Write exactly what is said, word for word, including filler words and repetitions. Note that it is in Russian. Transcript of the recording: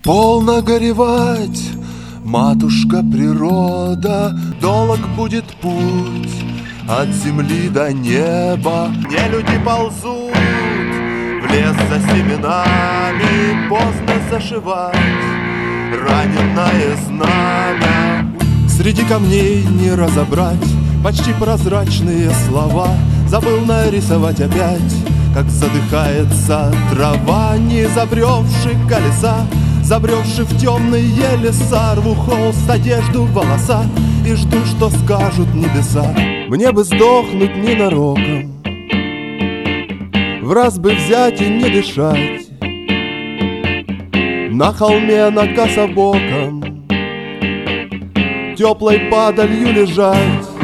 Полно горевать, матушка природа, долг будет путь от земли до неба. Не люди ползут в лес за семенами, поздно зашивать раненое знамя. Среди камней не разобрать почти прозрачные слова. Забыл нарисовать опять, как задыхается трава. Не забревши колеса, забревши в темные леса, рву холст, одежду, волоса и жду, что скажут небеса. Мне бы сдохнуть ненароком, враз бы взять и не дышать, на холме на кособоком теплой падалью лежать.